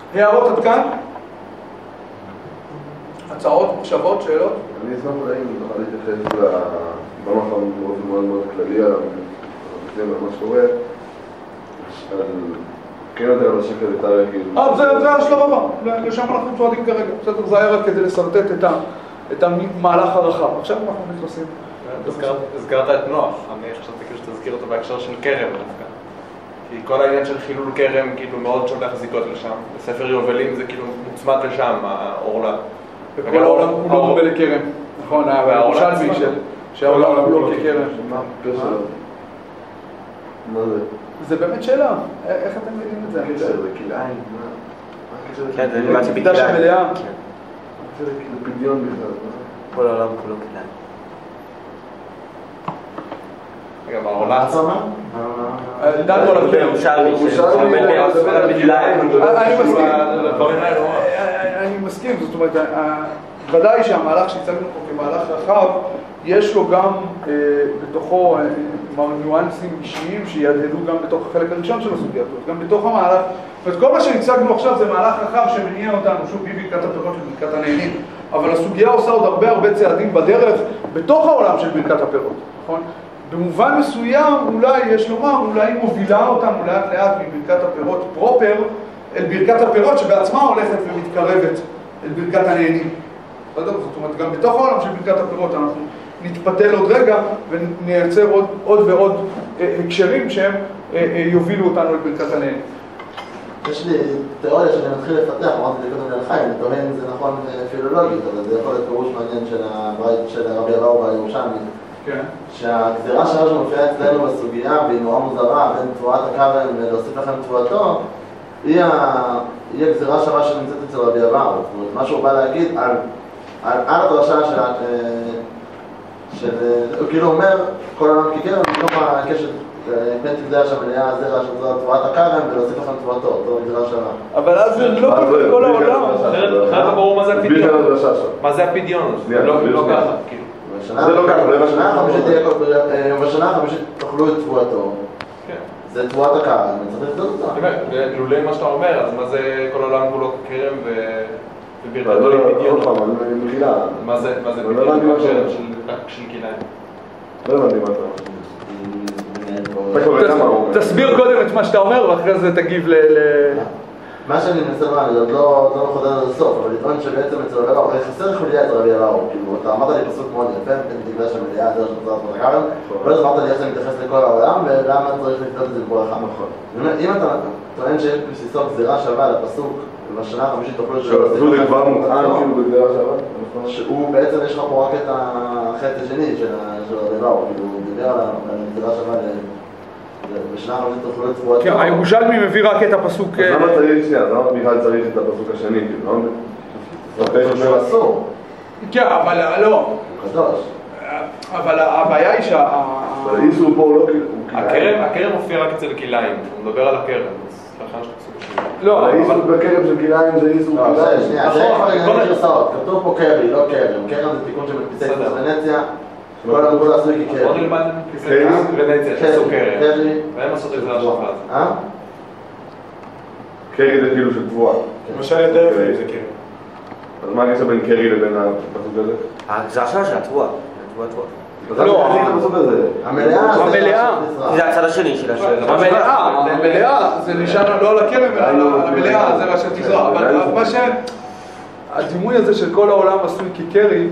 הערות עד כאן? הצעות, מחשבות, שאלות? אני אשמח אולי אם נוכל להתייחס במחר באופן מאוד מאוד כללי על מה שקורה, כן יותר על השקל יותר כאילו... זה השלב הבא, לשם אנחנו צועדים כרגע, בסדר, זה היה רק כדי לסרטט את המהלך הרחב. עכשיו אנחנו נכנסים. הזכרת את נוח, אני חשבתי כאילו שתזכיר אותו בהקשר של כרם דווקא. כי כל העניין של חילול כרם כאילו מאוד שולח זיקות לשם. בספר יובלים זה כאילו מוצמד לשם, העורלה. וכל העולם הוא לא דומה לכרם, נכון, הירושלמי שהעולם הוא לא ככרם. מה הפשר? מה זה? זה באמת שאלה, איך אתם מבינים את זה? הקשר זה כלאיים, מה הקשר? כן, זה לימדתי מקדש המלאה. מה הקשר זה כאילו פדיון בכלל? כל העולם כולו כלאיים. רגע, בעורלה עצמה? דנו על הכרם. אני מסכים, זאת אומרת, ודאי שהמהלך שהצגנו פה כמהלך רחב, יש לו גם בתוכו ניואנסים אישיים שידהדו גם בתוך החלק הראשון של הסוגיה הזאת, גם בתוך המהלך. כל מה שהצגנו עכשיו זה מהלך רחב שמניע אותנו, שוב, מברכת הפירות לברכת הנהנים, אבל הסוגיה עושה עוד הרבה צעדים בדרך בתוך העולם של ברכת הפירות, נכון? במובן מסוים אולי יש לומר, אולי היא מובילה אותנו לאט לאט מברכת הפירות פרופר אל ברכת הפירות שבעצמה הולכת ומתקרבת אל ברכת הנהנים. זאת אומרת, גם בתוך העולם של ברכת הפירות אנחנו נתפתל עוד רגע ונייצר עוד ועוד הקשרים שהם יובילו אותנו לברכת הנהנים. יש לי תיאוריה שאני מתחיל לפתח, אמרתי לי קודם ללחיים, אני טוען אם זה נכון פילולוגית, אבל זה יכול להיות פירוש מעניין של רבי אבאו והירושלמי. כן. שהגזירה שלנו שמופיעה אצלנו בסוגיה, והיא נורא מוזרה, בין תבואת הכרם להוסיף לכם תבואתו, היא הגזירה שווה שנמצאת אצל רבי אבאו. זאת אומרת, מה שהוא בא להגיד על הדרשה הוא כאילו אומר, כל העולם ככרם, מתוך הקשת בין תגזיה שהמלאה הזרע של תבואת הכרם ולהוסיף לכם תבואתו, אותו גזירה שווה. אבל אז זה לא כל העולם. אחרת ברור מה זה הפדיון. מה זה הפדיון? לא ככה, כאילו. בשנה החמישית תאכלו את תבואתו. זה תבואת הכרם, צריך לבדוק אותה. לולא מה שאתה אומר, אז מה זה כל העולם כולו ככרם וברכתו לפדיון? מה זה פדיון של כלאיים? לא הבנתי מה אתה אומר. תסביר קודם את מה שאתה אומר ואחרי זה תגיב מה שאני מנסה לומר, אני עוד לא מחודר עד הסוף, אבל לטעון שבעצם אצל רבי אבאו, חסר חוליה את רבי אבאו, כאילו, אתה אמרת לי פסוק מאוד יפה, בתקווה שהמלאה הזו של תבואת הכרם, אבל אז אמרת לי איך זה מתייחס לכל העולם, ולמה צריך לבדוק את זה לכל אחד. אם אתה טוען שיש בסיסו גזירה שווה לפסוק, ובשנה החמישית תאכלו זה כבר מוטען כאילו בגזירה שווה? שהוא בעצם יש לך פה רק את החטא השני של רבי אבאו, כאילו, הוא דיבר על גזירה שווה בשנה החמישית תאכלו את תבואתו. כן, הירושלמי מביא רק את הפסוק... אז למה צריך שנייה? למה בכלל צריך את הפסוק השני? זה אסור. כן, אבל לא. קדוש. אבל הבעיה היא האיסור פה הוא לא כאילו... הכרם מופיע רק אצל כלאיים, הוא מדבר על הכרם, אז לכן שתפסוק השני. לא, האיסור בכרם של כלאיים זה איסור כלאיים. שנייה, זה יכול להיות גרסאות. כתוב פה קרי, לא קרם. קרם זה תיקון שמדפיסי ונציה. כל הגבול עשוי כקרם. בוא נלמד מדפיסי ונציה שעשו קרם. והם עשו את זה לשפט. קרי זה כאילו של תבואה. למשל יותר יפה זה קרם. אז מה הקשר בין קרי לבין הפסוק הזה? הגזירה שלה של התבואה. לא, המלאה זה הצד השני של השאלה. המלאה, זה נשען לא על הכרם, אלא על המלאה, זה מה שתזרע. אבל מה הדימוי הזה של כל העולם עשוי כקרי,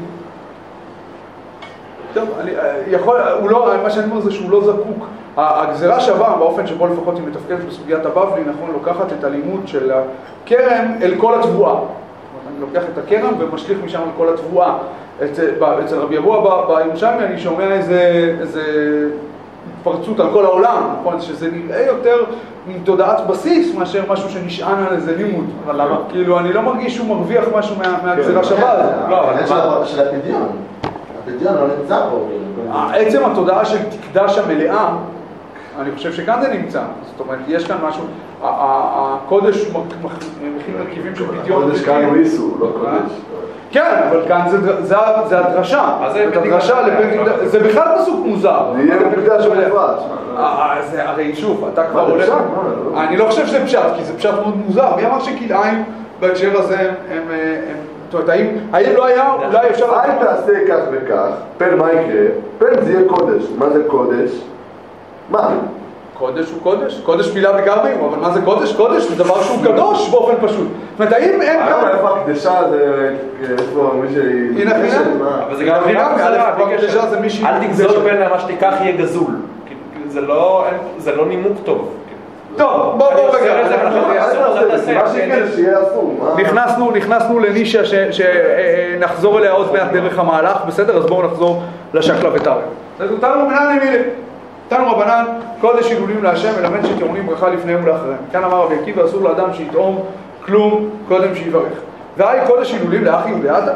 טוב, מה שאני אומר זה שהוא לא זקוק. הגזירה שווה, באופן שבו לפחות היא מתפקדת בסוגיית הבבלי, נכון, לוקחת את הלימוד של הכרם אל כל התבואה. אני לוקח את הכרם ומשליך משם על כל התבואה. אצל רבי אבאו בירושלמי אני שומע איזה התפרצות על כל העולם, נכון? שזה נראה יותר מתודעת בסיס מאשר משהו שנשען על איזה לימוד. אבל למה? כאילו, אני לא מרגיש שהוא מרוויח משהו מהגזירה שווה. לא, אבל של הפדיון. הפדיון לא נמצא פה. עצם התודעה של תקדש המלאה, אני חושב שכאן זה נמצא. זאת אומרת, יש כאן משהו, הקודש מכין מרכיבים של פדיון. הקודש כאן הוא איסור, לא קודש. כן, אבל כאן זה הדרשה. זאת הדרשה לפרק י"ד. זה בכלל פסוק מוזר. זה יהיה מקדש המפרש. הרי שוב, אתה כבר הולך... אני לא חושב שזה פשט, כי זה פשט מאוד מוזר. מי אמר שכלאיים בהקשר הזה הם... זאת אומרת, האם לא היה, אולי אפשר... אל תעשה כך וכך, פן מה יקרה? פן זה יהיה קודש. מה זה קודש? מה? קודש הוא קודש, קודש מילה בגרבים, אבל מה זה קודש? קודש זה דבר שהוא קדוש באופן פשוט. זאת אומרת, האם אין כאן... איפה הקדשה זה... איפה מי שהיא... הנה חינם. אבל זה גם חינם, הקדשה זה מי שהיא... אל תגזול פן מה שתיקח יהיה גזול. זה לא נימוק טוב. טוב, בוא רגע. מה שיקרה שיהיה אסור. נכנסנו לנישה שנחזור אליה עוד מעט דרך המהלך, בסדר? אז בואו נחזור לשקלא וטריא. תנו מנן למילה. תנו רבנן, קודש הילולים להשם, מלמד שטעונים ברכה לפניהם ולאחריהם. כאן אמר רבי עקיבא, אסור לאדם שיטעום כלום קודם שיברך. והי קודש הילולים לאחי ובעדה.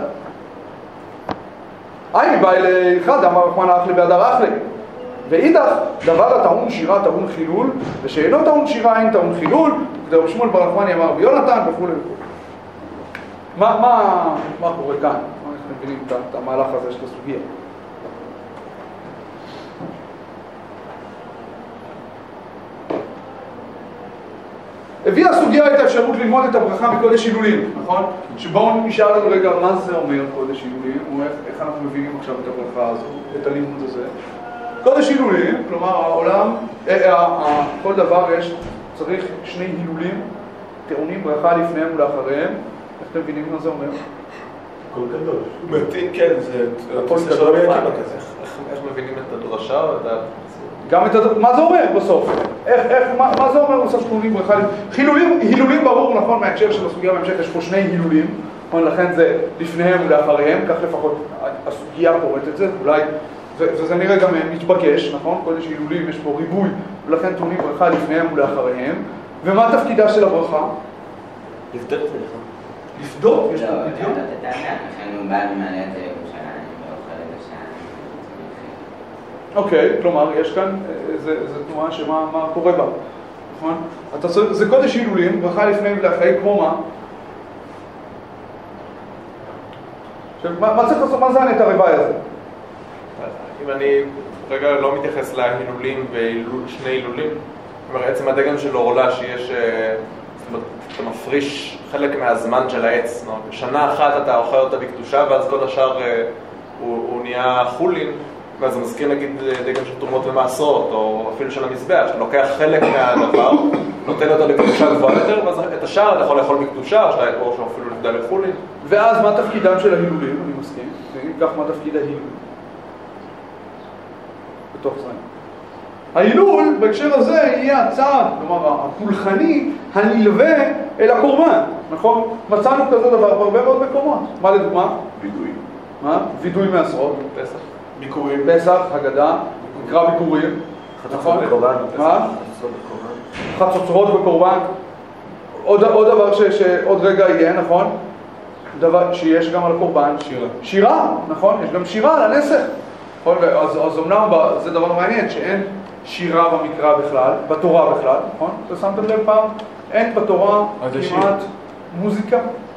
היי מבאי לאחד, אמר רחמן האחלי באדר אחלי. ואידך, דבר הטעון שירה טעון חילול, ושאינו טעון שירה אין טעון חילול, כדי שמואל בר נחמני אמר ויונתן וכו' וכו'. מה קורה כאן? מה אנחנו מבינים את המהלך הזה של הסוגיה? הביאה הסוגיה את האפשרות ללמוד את הברכה מקודש הילולים, נכון? שבואו נשאל לנו רגע מה זה אומר קודש הילולים, או איך אנחנו מבינים עכשיו את הברכה הזו, את הלימוד הזה. קודש הילולים, כלומר העולם, כל דבר צריך שני הילולים, טעונים ברכה לפניהם ולאחריהם. איך אתם מבינים מה זה אומר? הכל קדוש. מתאים, כן, זה... הכל קדוש. איך מבינים את הדרשה או את ה... גם את מה זה אומר בסוף? מה זה אומר בסוף טעונים ברכה? הילולים ברור, נכון, מההקשר של הסוגיה בהמשך, יש פה שני הילולים, לכן זה לפניהם ולאחריהם, כך לפחות הסוגיה קוראת את זה, אולי... וזה נראה גם מתבקש, נכון? קודש הילולים, יש פה ריבוי, ולכן טעונים ברכה לפניהם ולאחריהם. ומה התפקידה של הברכה? לבדוק את זה לך. לבדוק? יש פה בדיוק? לא, אתה תתענן, לכן הוא בא ממעלה את ירושלים, ואוכל את השעה. אוקיי, כלומר, יש כאן, זה תנועה שמה קורה בה, נכון? זה קודש הילולים, ברכה לפניהם ולאחריהם, כמו מה? מה צריך לעשות, מה זה הנט הרוואי הזה? אם אני רגע לא מתייחס להילולים ושני הילולים, זאת אומרת, עצם הדגם של עורלה שיש, זאת אומרת, אתה מפריש חלק מהזמן של העץ, שנה אחת אתה אוכל אותה בקדושה ואז כל השאר הוא נהיה חולין, ואז זה מזכיר נגיד דגם של תרומות ומעשרות, או אפילו של המזבח, שאתה לוקח חלק מהדבר, נותן אותו לקדושה גבוהה יותר, ואז את השאר אתה יכול לאכול בקדושה, או שאפילו נבדל לחולין. ואז מה תפקידם של ההילולים? אני מסכים. ואם כך, מה תפקיד ההילול? בתוך זה. ההילול, בהקשר הזה, יהיה הצעד, כלומר, הפולחני, הנלווה אל הקורבן, נכון? מצאנו כזה דבר בהרבה מאוד מקומות. מה לדוגמה? וידוי. מה? וידוי מעשרות. פסח. ביקורים. פסח, הגדה, נקרא ביקורים. נכון? מה? חצוצרות בקורבן. עוד דבר שעוד רגע יהיה, נכון? דבר שיש גם על הקורבן. שירה. שירה, נכון? יש גם שירה על הנסך. אז אמנם זה דבר מעניין שאין שירה במקרא בכלל, בתורה בכלל, נכון? אתה שמתם לב פעם? אין בתורה כמעט מוזיקה.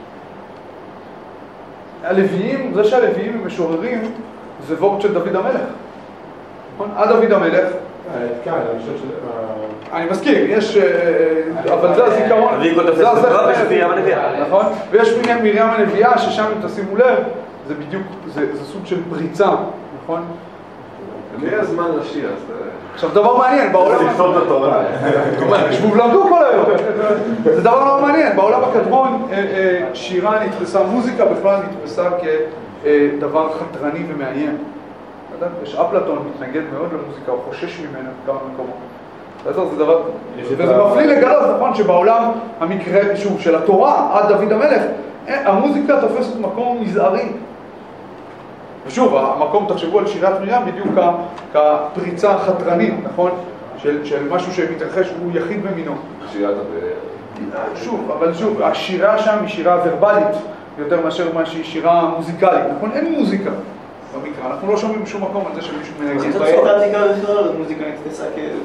הלוויים, זה שהלוויים הם משוררים, זה וורד של דוד המלך. נכון? עד דוד המלך. כן, אני חושב ש... אני מסכים, יש... אבל זה הזיכרון. זה הזכר מרים הנביאה. נכון? ויש מרים הנביאה ששם אם תשימו לב, זה בדיוק, זה סוג של פריצה, נכון? לי הזמן לשיר, אז... עכשיו, דבר מעניין, בעולם... זה לכתוב את התורה. שבוב למדו כל היום. זה דבר לא מעניין, בעולם הקדמון שירה נתפסה, מוזיקה בכלל נתפסה כדבר חתרני ומאיים. יש אפלטון מתנגד מאוד למוזיקה, הוא חושש ממנה בכמה מקומות. זה דבר... וזה מפליא לגלות, נכון, שבעולם המקרה, שוב, של התורה עד דוד המלך, המוזיקה תופסת מקום מזערי. ושוב, המקום, תחשבו על שירת מרים בדיוק כפריצה חתרנית, נכון? של משהו שמתרחש, הוא יחיד במינו. שירת הבאר. שוב, השירה שם היא שירה ורבלית, יותר מאשר מה שהיא שירה מוזיקלית, נכון? אין מוזיקה במקרא, אנחנו לא שומעים בשום מקום על זה שמישהו מנגן. אני חושב שאתה תקרא בכלל, מוזיקה נתפסה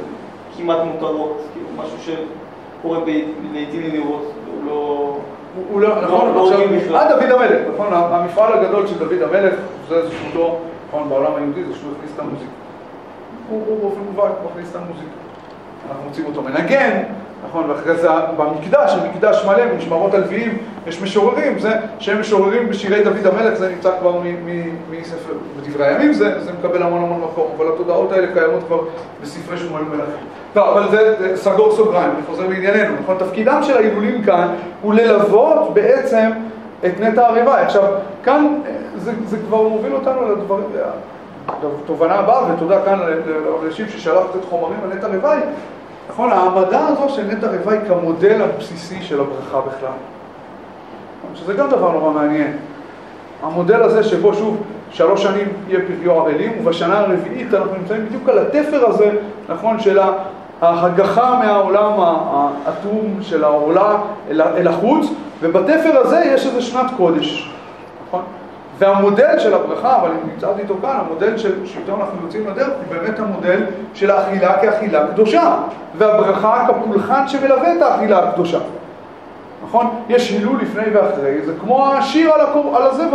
כמעט מותרות, כאילו משהו שקורה לעתים נדירות, הוא נכון, עכשיו, עד דוד המלך, נכון, המפעל הגדול של דוד המלך, זה זכותו, נכון, בעולם היהודי, זה שהוא הכניס את המוזיקה. הוא באופן מובהק, הוא הכניס את המוזיקה. אנחנו מוצאים אותו מנגן, נכון, ואחרי זה במקדש, המקדש מלא, במשמרות הלוויים, יש משוררים, זה שהם משוררים בשירי דוד המלך, זה נמצא כבר מספר, בדברי הימים, זה מקבל המון מקום, אבל התודעות האלה קיימות כבר בספרי שמואל מלכים. טוב, אבל זה סגור סוגריים, אני חוזר לענייננו, נכון? תפקידם של ההילולים כאן הוא ללוות בעצם את נטע הריבאי. עכשיו, כאן זה כבר מוביל אותנו לדברים, לתובנה הבאה, ותודה כאן לאנשים ששלחת את חומרים על נטע הריבאי. נכון, העמדה הזו של נטע הריבאי כמודל הבסיסי של הברכה בכלל. שזה גם דבר נורא מעניין. המודל הזה שבו שוב 3 שנים יהיה פריו ערלים, ובשנה הרביעית אנחנו נמצאים בדיוק על התפר הזה, נכון, של ההגחה מהעולם האטום של העולה אל החוץ, ובתפר הזה יש איזה שנת קודש, נכון? והמודל של הברכה, אבל אני נמצאתי איתו כאן, המודל שאיתו אנחנו יוצאים לדרך, הוא באמת המודל של האכילה כאכילה קדושה, והברכה כפולחן שמלווה את האכילה הקדושה. נכון? יש הילול לפני ואחרי, זה כמו השיר על הזבח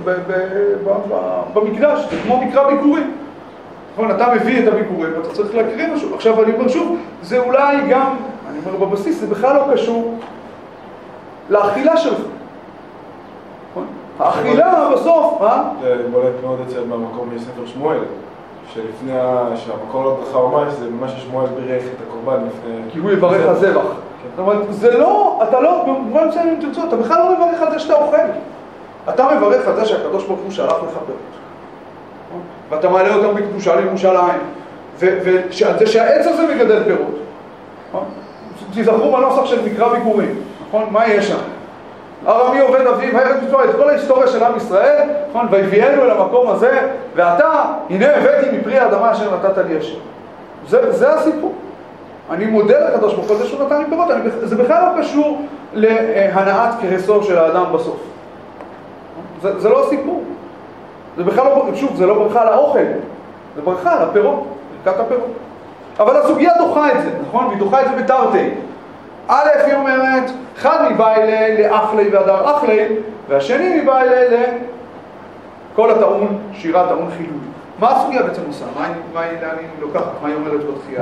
במקדש, זה כמו מקרא ביקורים. נכון? אתה מביא את הביקורים ואתה צריך להקריא משהו. עכשיו אני אומר שוב, זה אולי גם, אני אומר בבסיס, זה בכלל לא קשור לאכילה שלך. נכון? האכילה בסוף, זה בולט מאוד אצל במקום מספר שמואל, שלפני שהמקור לברכה ממש, זה ממש ששמואל בירך את הקורבן לפני... כי הוא יברך הזבח. זאת אומרת, זה לא, אתה לא, במובן מסוים אם תרצו, אתה בכלל לא מברך על זה שאתה אוכל. אתה מברך על זה שהקדוש ברוך הוא שלח לך פירות. ואתה מעלה אותם בקדושה לירושלים. ועל זה שהעץ הזה מגדל פירות. תזכרו בנוסח של מקרא ביקורים. נכון? מה יש שם? ארמי עובד אביו, הערב מצווה, את כל ההיסטוריה של עם ישראל, נכון? והביאנו אל המקום הזה, ואתה, הנה הבאתי מפרי האדמה אשר נתת לי השם. זה הסיפור. אני מודה לקדוש ברוך הוא, זה שהוא נתן לי פירות, זה בכלל לא קשור להנעת כרסו של האדם בסוף. זה לא הסיפור. זה בכלל לא, שוב, זה לא ברכה על האוכל, זה ברכה על הפירות, ברכת הפירות. אבל הסוגיה דוחה את זה, נכון? והיא דוחה את זה בתרתי. א' היא אומרת, אחד מבעילי לאחלי והדר אחלי, והשני מבעילי לכל הטעון, שירה טעון חילול. מה הסוגיה בעצם עושה? מה היא לאן היא לוקחת? מה היא אומרת בתחייה?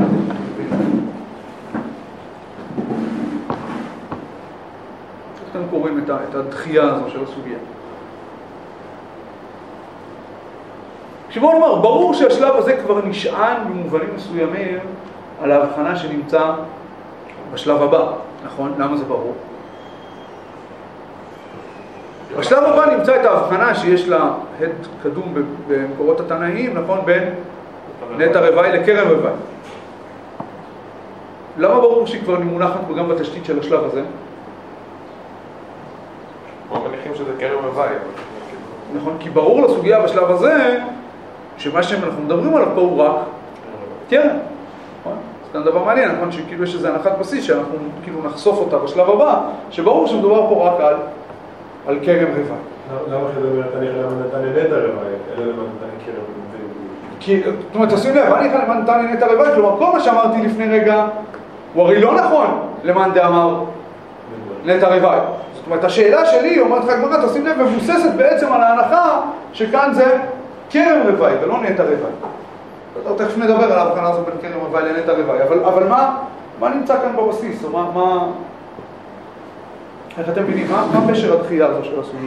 איך אתם קוראים את הדחייה הזו של הסוגיה? בוא נאמר, ברור שהשלב הזה כבר נשען במובנים מסוימים על ההבחנה שנמצא בשלב הבא, נכון? למה זה ברור? בשלב הבא נמצא את ההבחנה שיש לה הד קדום במקורות התנאיים, נכון? בין נטע הריבאי לכרם ריבאי. למה ברור שהיא כבר מונחת גם בתשתית של השלב הזה? אנחנו מניחים שזה כרם ריבאי. נכון, כי ברור לסוגיה בשלב הזה שמה שאנחנו מדברים עליו פה הוא רק קרם. זה כאן דבר מעניין, נכון? שכאילו יש איזו הנחת בסיס שאנחנו כאילו נחשוף אותה בשלב הבא, שברור שמדובר פה רק על כרם ריבאי. למה חייב אומרת, אני נתן נטע ריבאי, אלא למה נתן כרם ריבאי? זאת אומרת, תשים לב, אני למה נתן נטע ריבאי, כלומר, כל מה שאמרתי לפני רגע, הוא הרי לא נכון למאן דאמר נטע ריבאי. זאת אומרת, השאלה שלי, אומרת לך גמרא, תשים לב, מבוססת בעצם על ההנחה שכאן זה כרם ריבאי ולא נטע ריבאי. תכף נדבר על ההבחנה הזו בין כרם ריבאי לנטע ריבאי, אבל מה נמצא כאן בבסיס? או איך אתם מבינים? מה פשר הדחייה הזו של הסוגיה?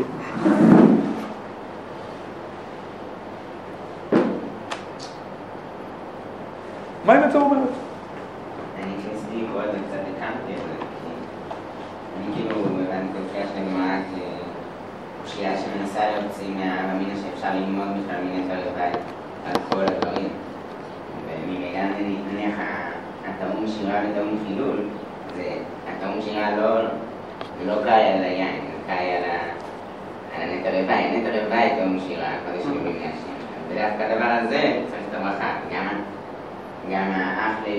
מה היא בעצם אומרת? אני ניסיתי לקרוא את זה קצת הקמתי, אני כאילו הבנתי קריאה של הגמרא קושייה שמנסה להוציא מהאמינה שאפשר ללמוד בכלל מנטע ריבאי על כל הדברים. וממילא נניח הטעון שירה וטעון חילול, הטעון שירה לא קאי על היין, זה קאי על הנטע ריבאי. נטע ריבאי טעון שירה, קודש חילולים מהשם. ודווקא הדבר הזה צריך את הברכה, גם האחלי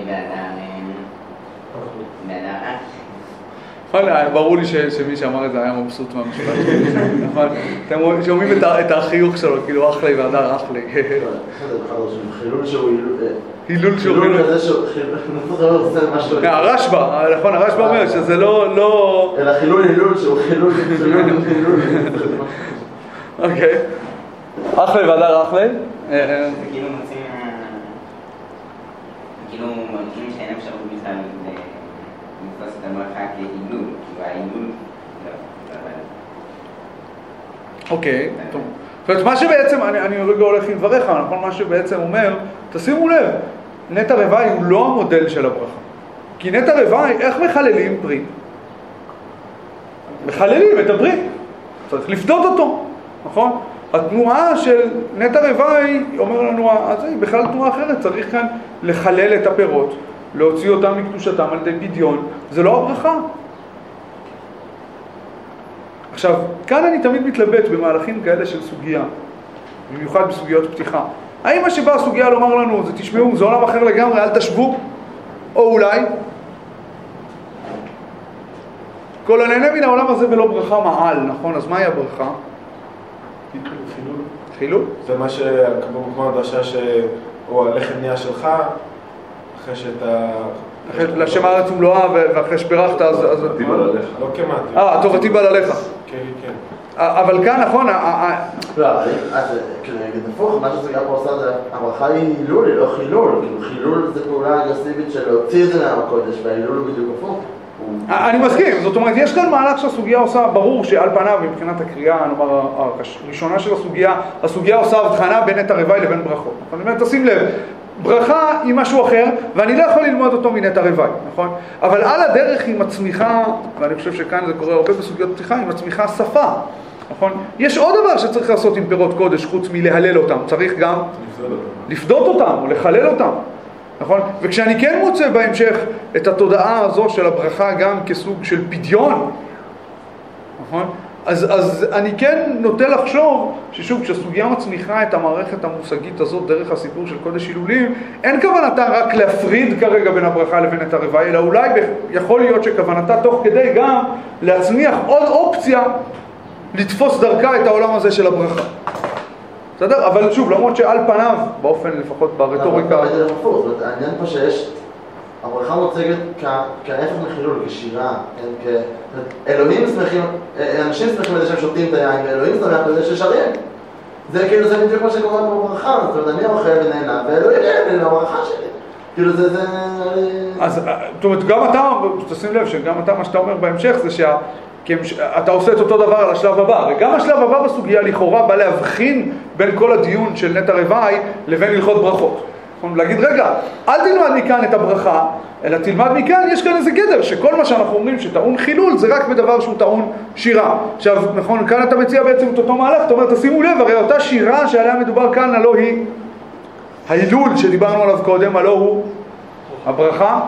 והדר אחלי. ברור לי שמי שאמר את זה היה מבסוט מהמשפט שלי. נכון? אתם שומעים את החיוך שלו, כאילו אחלי והדר אחלי. חילול שהוא הילול שהוא חילול חילול. כזה שהוא חילול עושה משהו... הרשב"א, נכון, הרשב"א אומר שזה לא... אלא חילול שהוא חילול. אוקיי. אחלה ודר אחלה. זה כאילו מוצאים... כאילו מרגישים שאין אפשרות בכלל לתפוס את הברכה כהילול, כאילו ההילול... אוקיי, טוב. זאת אומרת, מה שבעצם, אני רגע הולך עם דבריך, נכון? מה שבעצם אומר, תשימו לב, נטע רבעי הוא לא המודל של הברכה. כי נטע רבעי, איך מחללים פרי? מחללים את הפרי. צריך לפדות אותו, נכון? התנועה של נטע רבעי, אומר לנו, אז היא בכלל תנועה אחרת, צריך כאן לחלל את הפירות, להוציא אותם מקדושתם על ידי פדיון, זה לא הברכה. עכשיו, כאן אני תמיד מתלבט במהלכים כאלה של סוגיה, במיוחד בסוגיות פתיחה. האם מה שבא הסוגיה לומר לנו, זה תשמעו, זה עולם אחר לגמרי, אל תשבו? או אולי, כל הנהנה מן העולם הזה ולא ברכה מעל, נכון? אז מהי הברכה? חילול. חילול? זה מה כמו הדרשה שהוא הלחם נהיה שלך, אחרי שאתה... לשם הארץ ומלואה ואחרי שברכת אז... תיבא ללך. לא כמעט. טוב, תיבא ללך. כן, כן. אבל כאן, נכון, לא, אז כאילו נגיד הפוך, מה שסוגיה פה עושה זה, הברכה היא הילול, היא לא חילול. כאילו חילול זה פעולה אגרסיבית של להוציא את זה מהקודש, וההילול הוא בדיוק הפוך. אני מסכים, זאת אומרת, יש כאן מהלך שהסוגיה עושה, ברור שעל פניו, מבחינת הקריאה, נאמר, הראשונה של הסוגיה עושה הבחנה בין נטע רבעי לבין ברכות. זאת אומרת, תשים לב, ברכה היא משהו אחר, ואני לא יכול ללמוד אותו מנטע רבעי, נכון? אבל על הדרך היא מצמיחה, ואני חושב שכאן זה קורה הרבה בסוגיות פתיחה, היא מצמיחה שפה, נכון? יש עוד דבר שצריך לעשות עם פירות קודש, חוץ מלהלל אותם, צריך גם לפדות אותם או לחלל אותם. נכון? וכשאני כן מוצא בהמשך את התודעה הזו של הברכה גם כסוג של פדיון, נכון? אז אני כן נוטה לחשוב ששוב, כשהסוגיה מצמיחה את המערכת המושגית הזאת דרך הסיפור של קודש הילולים, אין כוונתה רק להפריד כרגע בין הברכה לבין נטע רבעי, אלא אולי יכול להיות שכוונתה תוך כדי גם להצמיח עוד אופציה לתפוס דרכה את העולם הזה של הברכה. בסדר? אבל שוב, למרות שעל פניו, באופן לפחות ברטוריקה... העניין פה שיש, הברכה מוצגת כהפך מחילול, כשירה, אלוהים שמחים, אנשים שמחים לזה שהם שותים את היין, ואלוהים שמח לזה ששרים. זה כאילו, זה בדיוק מה שקורה בברכה, זאת אומרת, אני אוכל ונהנה, ואלוהים נהנה לברכה שלי. כאילו זה... אז, זאת אומרת, גם אתה, תשים לב שגם אתה, מה שאתה אומר בהמשך זה אתה עושה את אותו דבר על השלב הבא, וגם השלב הבא בסוגיה לכאורה בא להבחין בין כל הדיון של נטע רבעי לבין הלכות ברכות. להגיד, רגע, אל תלמד מכאן את הברכה, אלא תלמד מכאן, יש כאן איזה גדר, שכל מה שאנחנו אומרים שטעון חילול, זה רק בדבר שהוא טעון שירה. עכשיו, נכון, כאן אתה מציע בעצם את אותו מהלך, אתה אומר, תשימו לב, הרי אותה שירה שעליה מדובר כאן, הלא היא ההילול שדיברנו עליו קודם, הלא הוא הברכה,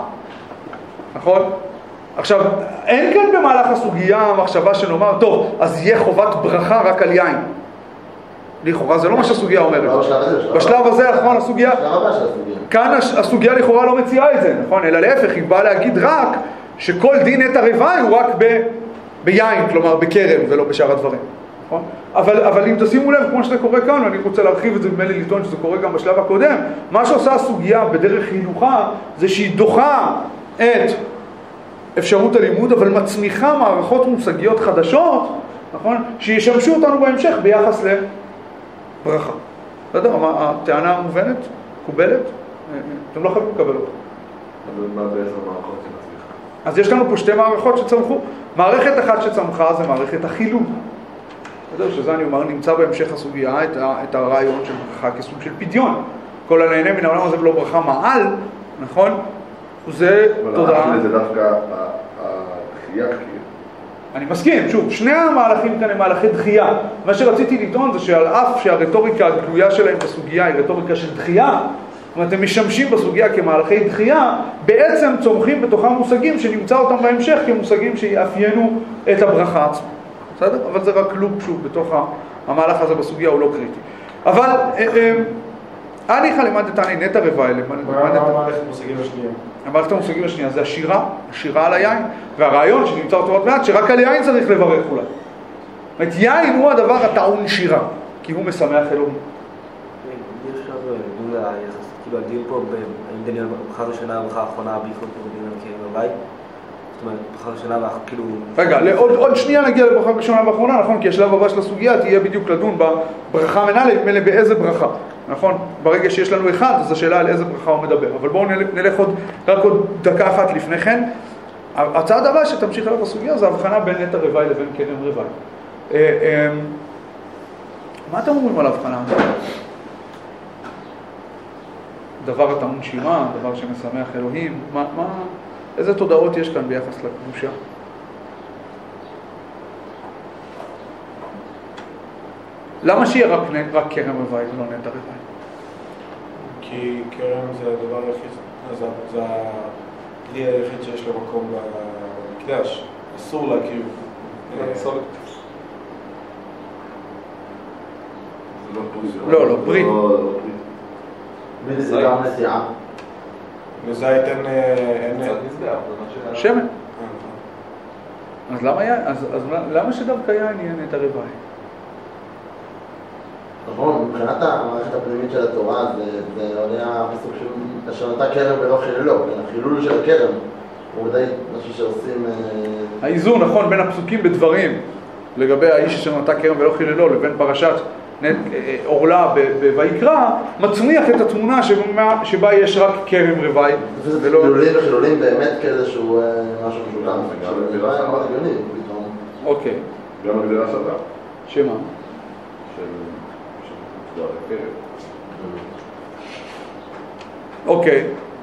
נכון? עכשיו, אין כאן במהלך הסוגיה המחשבה שנאמר, טוב, אז יהיה חובת ברכה רק על יין. לכאורה, זה לא מה שהסוגיה אומרת. בשלב הזה, נכון, הסוגיה... כאן הסוגיה לכאורה לא מציעה את זה, נכון? אלא להפך, היא באה להגיד רק שכל דין נטע רבעי הוא רק ביין, כלומר בקרם ולא בשאר הדברים. נכון? אבל אם תשימו לב, כמו שזה קורה כאן, ואני רוצה להרחיב את זה במילא לטעון שזה קורה גם בשלב הקודם, מה שעושה הסוגיה בדרך הילוכה זה שהיא דוחה את אפשרות הלימוד, אבל מצמיחה מערכות מושגיות חדשות, נכון? שישמשו אותנו בהמשך ביחס לברכה. בסדר? הטענה מובנת? קובלת? אתם לא חייבים לקבל אותה. אבל מה בעצם המערכות שמצליחה? אז יש לנו פה שתי מערכות שצמחו. מערכת אחת שצמחה זה מערכת החילול. בסדר? שזה אני אומר, נמצא בהמשך הסוגיה את הרעיון של ברכה כסוג של פדיון. כל הנהנה מן העולם הזה ולא ברכה מעל, נכון? זה תודעה... אבל זה דווקא הדחייה כאילו. אני מסכים, שוב, שני המהלכים כאן הם מהלכי דחייה. מה שרציתי לטעון זה שעל אף שהרטוריקה הגלויה שלהם בסוגיה היא רטוריקה של דחייה, זאת אומרת, הם משמשים בסוגיה כמהלכי דחייה, בעצם צומחים בתוכם מושגים שנמצא אותם בהמשך כמושגים שיאפיינו את הברכה עצמה. בסדר? אבל זה רק לופ שוב בתוך המהלך הזה בסוגיה, הוא לא קריטי. אבל אני לימדת אני נטע רבעי. מה המערכת המושגים השנייה? המערכת המושגים השנייה זה השירה על היין, והרעיון שנמצא אותו עוד מעט, שרק על יין צריך לברך אולי. זאת אומרת, יין הוא הדבר הטעון שירה, כי הוא משמח אלוהים. יש עכשיו דולה, כאילו הדיון פה בדיון בחג ראשונה וברכה האחרונה בייחוד בדיון על קרן הווי. זאת אומרת, ברכה ראשונה כאילו... רגע, עוד שנייה נגיע לברכה ראשונה ואחרונה, נכון? כי השלב הבא של הסוגיה תהיה בדיוק לדון בברכה מנהלת, באיזה ברכה, נכון? ברגע שיש לנו אחד, אז השאלה על איזה ברכה הוא מדבר. אבל בואו נלך רק עוד דקה אחת לפני כן. הצעד הבא שתמשיך עליו הסוגיה זה ההבחנה בין נטע רווי לבין כרם רווי. מה אתם אומרים על ההבחנה? דבר הטעון שירה, דבר שמשמח אלוהים, איזה תודעות יש כאן ביחס לקדושה? למה שיהיה רק כרם רווי ולא נטע רווי? כי כרם זה הדבר היחיד, זה הכלי היחיד שיש לו מקום במקדש. אסור להקריב סולת. לא, ברית. זה גם נסיעה. לזית אין... שמן. אז למה שדווקא יין יהיה נטע רווי? נכון, מבחינת המערכת הפנימית של התורה זה עולה מסוג של אשר נטע כרם ולא חיללו, החילול של הכרם הוא די משהו שעושים... האיזון, נכון, בין הפסוקים בדברים לגבי האיש אשר נטע כרם ולא חיללו לבין פרשת אורלה בויקרא, מצמיח את התמונה שבה יש רק כרם רווי. זה חילולים וחילולים באמת כאיזשהו משהו משולם. זה לא היה מאוד הגיוני פתאום. אוקיי. גם הגדרה שווה. שמה? אוקיי.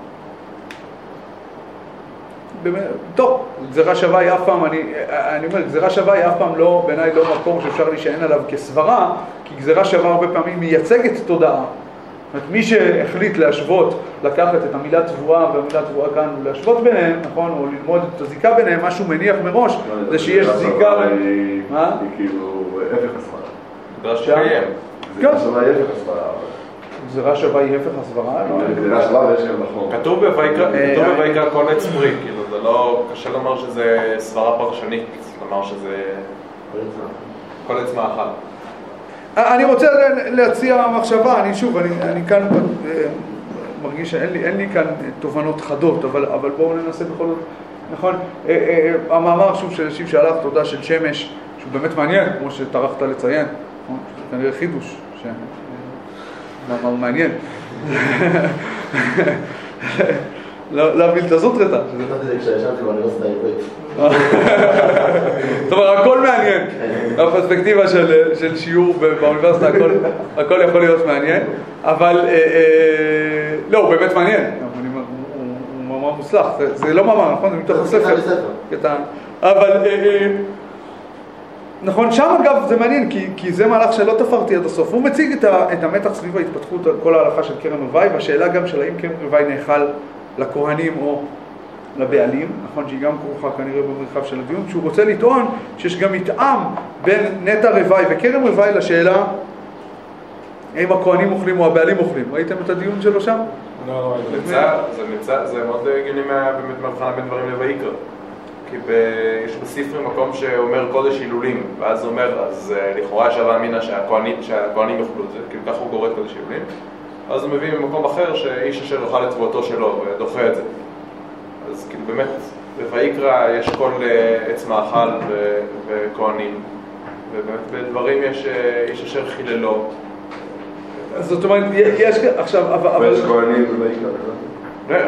טוב, גזירה שווה היא אף פעם, אני אומר, גזירה שווה היא אף פעם לא, בעיניי לא מקום שאפשר להישען עליו כסברה, כי גזירה שווה הרבה פעמים מייצגת תודעה. זאת אומרת, מי שהחליט להשוות, לקחת את המילה תבואה והמילה תבואה כאן ולהשוות ביניהם, נכון, או ללמוד את הזיקה ביניהם, משהו מניח מראש, זה שיש זיקה... היא כאילו הפך הסברה. גזירה שווה היא. גזירה שווה היא הפך הסברה. גזירה שווה היא הפך הסברה? גזירה שווה ויש גם נכון. כתוב בויקרא קונץ פרי, כאילו זה לא קשה לומר שזה סברה פרשנית, לומר שזה קונץ מאכל. אני רוצה להציע מחשבה, אני כאן מרגיש שאין לי כאן תובנות חדות, אבל בואו ננסה בכל זאת, נכון? המאמר שוב של שיב שהלך, תודה של שמש, שהוא באמת מעניין, כמו שטרחת לציין, כנראה חידוש, מאמר מעניין. להבין את הזוטרתה. נתתי לי כשישנתי באוניברסיטה העברית. זאת אומרת, הכל מעניין. הפרספקטיבה של שיעור באוניברסיטה, הכל יכול להיות מעניין. אבל, לא, הוא באמת מעניין. הוא מאמר מוצלח. זה לא מאמר, נכון? זה מתוך הספר. אבל, נכון, שם אגב זה מעניין, כי זה מהלך שלא תפרתי עד הסוף. הוא מציג את המתח סביב ההתפתחות, כל ההלכה של כרם רווי, והשאלה גם של האם כרם רווי נאכל לכהנים או לבעלים, נכון, שהיא גם כרוכה כנראה במרחב של הדיון, שהוא רוצה לטעון שיש גם מתאם בין נטע רווי וכרם רווי לשאלה האם הכהנים אוכלים או הבעלים אוכלים. ראיתם את הדיון שלו שם? לא, זה מאוד הגיוני באמת מהבחנה בין דברים לויקרא. כי יש בספרי מקום שאומר קודש הילולים, ואז הוא אומר, אז לכאורה שווה אמינה שהכהנים יאכלו את זה, כאילו ככה הוא גורט קודש הילולים. אז הוא מביא ממקום אחר שאיש אשר יאכל את צבאותו שלו ודוחה את זה. אז כאילו באמת, בויקרא יש כל עץ מאכל וכהנים, ובאמת בדברים יש איש אשר חיללו. זאת אומרת, יש עכשיו, אבל... יש כהנים בויקרא,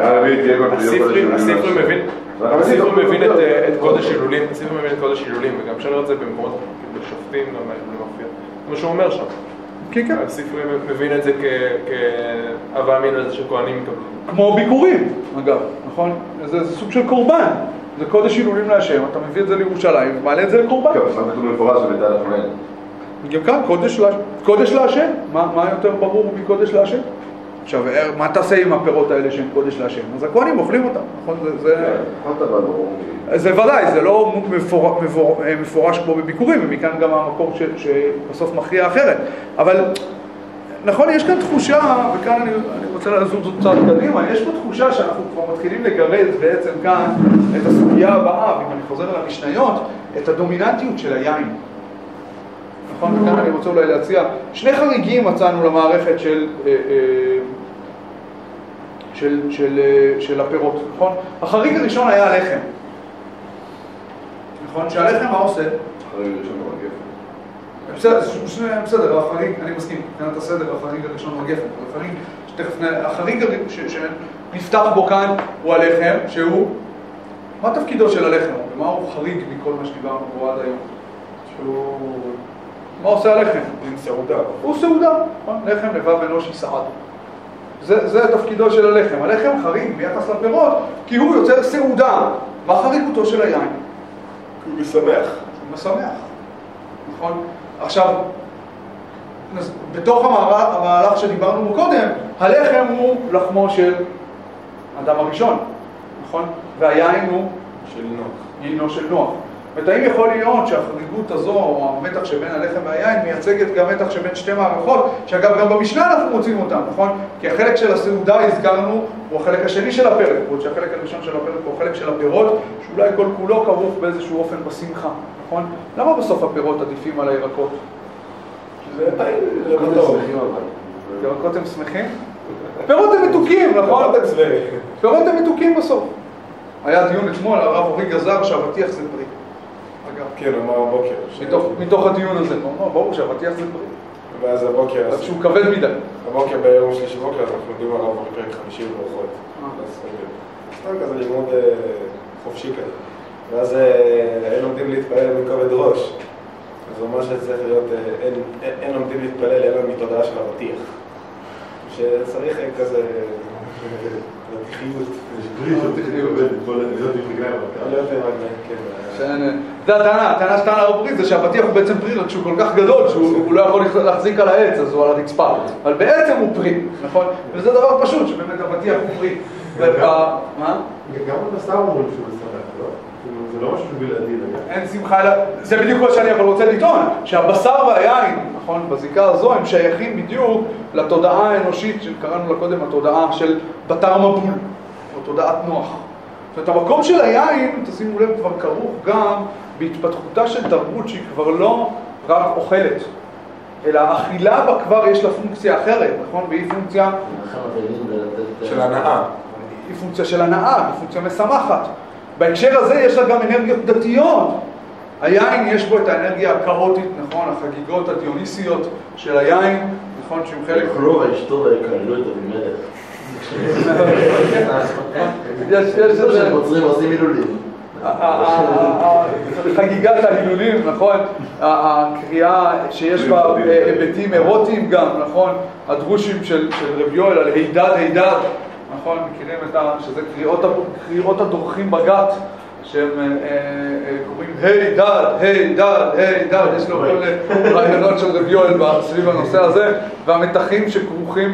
הספר מבין את קודש הילולים, וגם אפשר לראות את זה במקומות בשופטים, גם ההילולים מופיע. כמו שהוא אומר שם. כן. הספר מבין את זה כאווה אמין לזה שכהנים מקבלים. כמו ביקורים, אגב, נכון? זה סוג של קורבן. זה קודש הילולים להשם, אתה מביא את זה לירושלים, מעלה את זה לקורבן. כן, עכשיו כתוב מפורש שביתה לכהן. גם כאן, קודש להשם. מה יותר ברור מקודש להשם? עכשיו, מה תעשה עם הפירות האלה שהם קודש להשם? אז הכהנים אוכלים אותם, נכון? זה ודאי, זה לא מפורש כמו בביקורים, ומכאן גם המקום שבסוף מכריע אחרת. אבל, נכון, יש כאן תחושה, וכאן אני רוצה לזוז עוד קצת קדימה, יש פה תחושה שאנחנו כבר מתחילים לגרד בעצם כאן את הסוגיה הבאה, ואם אני חוזר על המשניות, את הדומיננטיות של היין. נכון, וכאן אני רוצה אולי להציע, שני חריגים מצאנו למערכת של הפירות, נכון? החריג הראשון היה הלחם. נכון? שהלחם מה עושה? החריג הראשון הוא הגפן. בסדר, החריג, אני מסכים, מבחינת הסדר, החריג הראשון הוא הגפן. החריג שנפתח בו כאן הוא הלחם, שהוא, מה תפקידו של הלחם? ומה הוא חריג מכל מה שדיברנו בו עד היום? מה עושה הלחם? עם סעודה. הוא סעודה, נכון? לחם לבב אנושי סעד. זה תפקידו של הלחם. הלחם חריג ביחס לפירות, כי הוא יוצר סעודה. מה חריגותו של היין? הוא משמח. הוא משמח, נכון? עכשיו, בתוך המהלך שדיברנו בו קודם, הלחם הוא לחמו של אדם הראשון, נכון? והיין הוא של נוח. יינו של נוח. האם יכול להיות שהחריגות הזו, או המתח שבין הלחם והיין, מייצגת גם מתח שבין שתי מערכות, שאגב גם במשנה אנחנו מוצאים אותם, נכון? כי החלק של הסעודה, הזכרנו, הוא החלק השני של הפרק, בעוד שהחלק הראשון של הפרק הוא החלק של הפירות, שאולי כל כולו כרוך באיזשהו אופן בשמחה, נכון? למה בסוף הפירות עדיפים על הירקות? שזה עדיין טוב. ירקות הם שמחים? פירות הם מתוקים, נכון? פירות הם מתוקים בסוף. היה דיון אתמול, הרב אורי גזר שהאבטיח זה פרי. אגב. כן, אמר הבוקר. מתוך הדיון הזה, ברור שהאבטיח זה פרי. ואז הבוקר... אז שהוא כבד מדי. הבוקר ביום שלישי בוקר אנחנו יודעים על הרב פרק 50 ברכות. סתם כזה לימוד חופשי כזה. ואז אין לומדים להתפלל מכובד ראש. אז הוא אומר שצריך להיות, אין לומדים להתפלל אלא מתודעה של אבטיח. שצריך כזה... לתחיות. זה הטענה שטענה הרב פרי, זה שהאבטיח הוא בעצם פרי, רק שהוא כל כך גדול שהוא לא יכול להחזיק על העץ, אז הוא על הרצפה. אבל בעצם הוא פרי, נכון? וזה דבר פשוט, שבאמת אבטיח הוא פרי. מה? גם בבשר אומרים שהוא משמח, לא? זה לא משהו בלעדי. אין שמחה אלא, זה בדיוק מה שאני אבל רוצה לטעון, שהבשר והיין, נכון, בזיקה הזו, הם שייכים בדיוק לתודעה האנושית, שקראנו לה קודם, התודעה של בתר מבול, או תודעת נוח. זאת אומרת, המקום של היין, תשימו לב, כבר כרוך גם בהתפתחותה של תרבות שהיא כבר לא רק אוכלת, אלא האכילה בה כבר יש לה פונקציה אחרת, נכון? והיא פונקציה של הנאה. היא פונקציה של הנאה, היא פונקציה משמחת. בהקשר הזה יש לה גם אנרגיות דתיות. היין יש בו את האנרגיה הקאוטית, נכון? החגיגות הדיוניסיות של היין, נכון? שהם חלק... יאכלו וישתו ויקללו את אבימלך. יש איזה... שנוצרים עושים הילולים. חגיגת ההילולים, נכון? הקריאה שיש בה היבטים אירוטיים גם, נכון? הדרושים של רב יואל על הידד, נכון? מכירים שזה קריאות הדורכים בגת, שהם קוראים הידד, יש לו כל רעיונות של רב יואל סביב הנושא הזה, והמתחים שכרוכים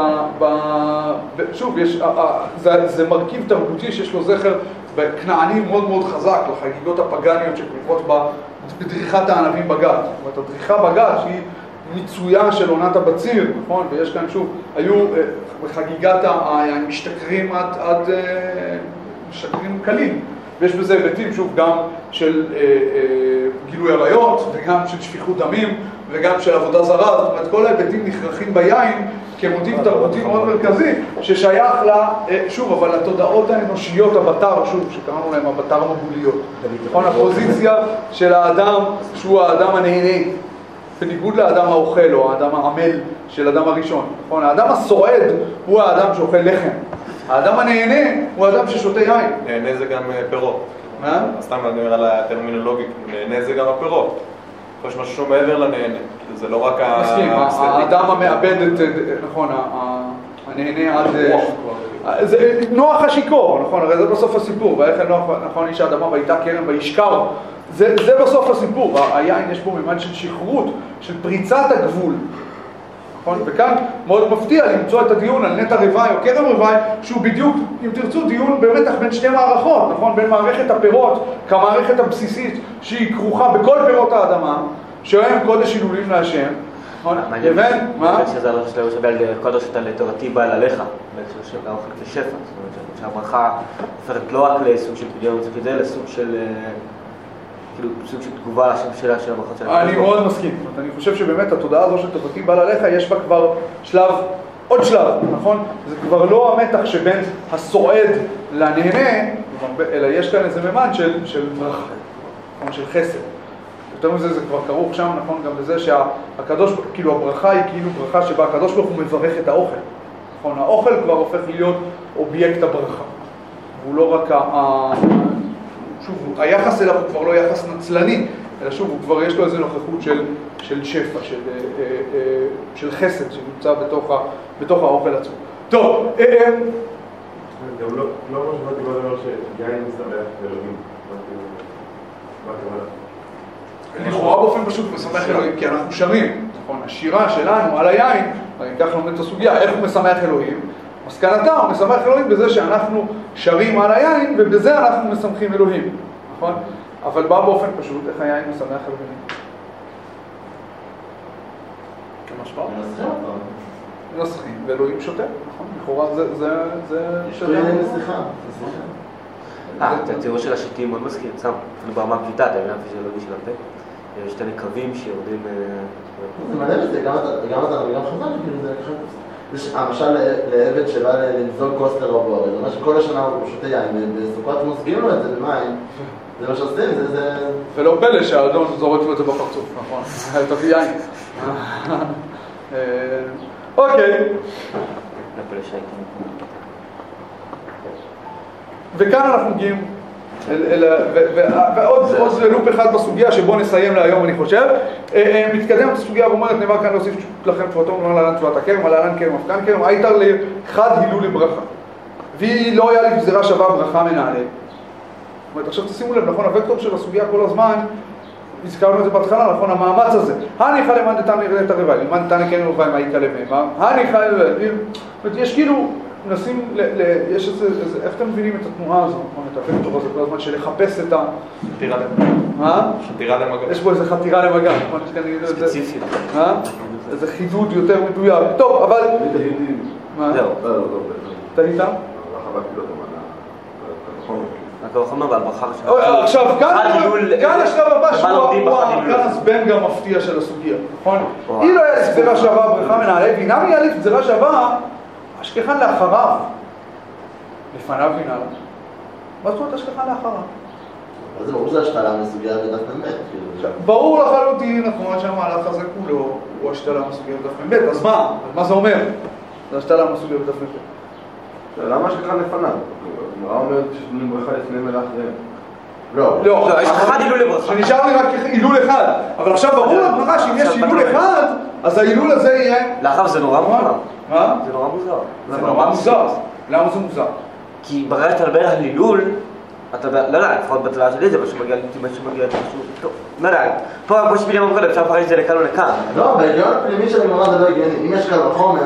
שוב, זה מרכיב תרבותי שיש לו זכר בכנעני מאוד מאוד חזק לחגיגות הפגניות שכרוכות בדריכת הענבים בגת. זאת אומרת, הדריכה בגת שהיא מיצויה של עונת הבציר, נכון? ויש כאן שוב, היו בחגיגת המשתכרים עד משתכרים קלים. ויש בזה היבטים, שוב, גם של גילוי עריות, וגם של שפיכות דמים, וגם של עבודה זרה. זאת אומרת, כל ההיבטים נכרכים ביין כמוטיב תרבותי מאוד מרכזי, ששייך שוב, אבל לתודעות האנושיות, הבטר, שוב, שקראנו להם הבטר מבוליות. נכון, הפוזיציה של האדם, שהוא האדם הנהנה, בניגוד לאדם האוכל, או האדם העמל של האדם הראשון. נכון, האדם הסועד הוא האדם שאוכל לחם. האדם הנהנה הוא האדם ששותה יין. נהנה זה גם פירות. מה? סתם אני אומר על הטרמינולוגיה, נהנה זה גם הפירות. יש משהו מעבר לנהנה, זה לא רק מסכים, האדם המאבד את, נכון, הנהנה עד... נוח השיקור, נכון, הרי זה בסוף הסיפור, ואיך נוח, נכון, איש האדמה והייתה כרם וישכר, זה בסוף הסיפור, היין יש פה מימד של שחרות, של פריצת הגבול. נכון? וכאן מאוד מפתיע למצוא את הדיון על נטע רווי או כרם רווי, שהוא בדיוק, אם תרצו, דיון במתח בין שתי מערכות, נכון? בין מערכת הפירות כמערכת הבסיסית שהיא כרוכה בכל פירות האדמה, שהם קודש הילולים להשם, נכון? לבין, מה? אני חושב שזה הלכה שלנו שווה על קודש אותה לתורתי בעל עליך, בהקשר של האוכל כשפע, זאת אומרת שהברכה הופכת לא רק לסוג של פדיון מצחיק את זה, לסוג של... כאילו, סוג של תגובה לשם של הברכות של... אני מאוד מסכים. אני חושב שבאמת התודעה הזו של תורתי בעל עליך, יש בה כבר שלב עוד שלב, נכון? זה כבר לא המתח שבין הסועד לנהנה, אלא יש כאן איזה ממד של ברכה, נכון? של חסד. יותר מזה, זה כבר כרוך שם, נכון? גם בזה שהקדוש, כאילו הברכה היא כאילו ברכה שבה הקדוש ברוך הוא מברך את האוכל. נכון? האוכל כבר הופך להיות אובייקט הברכה. הוא לא רק שוב, היחס אליו הוא כבר לא יחס נצלני, אלא שוב, הוא כבר יש לו איזו נוכחות של שפע, של חסד שנמצא בתוך האוכל עצמו. טוב, גם לא ממש באתי מה דבר שיין משמח אלוהים. מה הכוונה? לכאורה באופן פשוט משמח אלוהים, כי אנחנו שרים, נכון? השירה שלנו על היין, אני כך לומד את הסוגיה, איך הוא משמח אלוהים? מסקנתה, הוא משמח אלוהים בזה שאנחנו שרים על היין, ובזה אנחנו משמחים אלוהים, נכון? אבל בא באופן פשוט, איך היין משמח אלוהים? כמשמעות? מנסחים, ואלוהים שותה, נכון? לכאורה זה... יש פה יין לשיחה. התיאור של השיטים מאוד מזכיר, שם, אפילו ברמה הפליטה, אתה יודע, פיזיולוגי של הפה. יש שתי נקבים שיורדים... זה מלא בזה, גם אתה וגם חזק, כאילו זה ככה... יש המשל לעבד שבא לנזול כוס לרבו, זה אומר שכל השנה הוא שותה יין, בסוכות מוסגים לו את זה במים, זה מה שעושים, זה... ולא פלא שהאדון זורק לו את זה בפרצוף, נכון? תביא יין. אוקיי. וכאן אנחנו מגיעים, ועוד לופ אחד בסוגיה שבו נסיים להיום אני חושב, מתקדמת הסוגיה ואומרת, נאמר כאן להוסיף לכם תפורתו, נאמר להלן תפורת הכרם, להלן כרם אף כרם, הייתר לחד הילול לברכה, והיא לא היה לי גזירה שווה ברכה מנהלה. זאת אומרת, עכשיו תשימו לב, נכון, הוקטור של הסוגיה כל הזמן, הזכרנו את זה בהתחלה, נכון, המאמץ הזה, הניחה למען דתן נראה את הרבעים, למען דתן נקרא נראה מה יקה למימה, הניחה, יש כאילו, מנסים, יש איזה, איך אתם מבינים את התנועה הזו, את הוקטור הזה, כל הזמן של לחפש את ה... חתירה למגע. מה? חתירה למגע. יש פה איזה חתירה למגע, נכון, ספציפי. איזה חידוד יותר מדויק, טוב, אבל... מה? זהו. אתה איתה? הקרחון אבל ברכה עכשיו, כאן השלב הבא שהוא כאן הסבן גם מפתיע של הסוגיה, נכון? היא לא היה לי גזירה שווה ברכה מנהלה, והנה מי היה לי גזירה שווה, אשכחן לאחריו, לפניו מנהלה. מה זאת אומרת אשכחן לאחריו? אז זה ברור שזה השתלה מסוגיה בדף באמת, ברור לחלוטין, נכון, שהמהלך הזה כולו הוא השתלה מסוגיה בדף באמת, אז מה? מה זה אומר? זה השתלה מסוגיה בדף באמת. למה אשכחן לפניו? הגמרא אומרת שיש ברכה לפני מלך אחריהם. לא, יש אחד הילול לברכה. שנשאר לי רק הילול אחד, אבל עכשיו ברור לגמרא שאם יש הילול אחד, אז ההילול הזה יהיה... לאחר זה נורא מוזר. מה? זה נורא מוזר. זה נורא מוזר. למה זה מוזר? כי ברגע שאתה מדבר על הילול, אתה לא יודע, לפחות בתלעה שלי זה משהו מגיע משהו טוב. לא יודע, פה כמו שבילים אמרו, אפשר לפרש את זה לכאן ולכאן. לא, בהגיון הפנימי של הגמרא זה לא הגיוני. אם יש קל וחומר,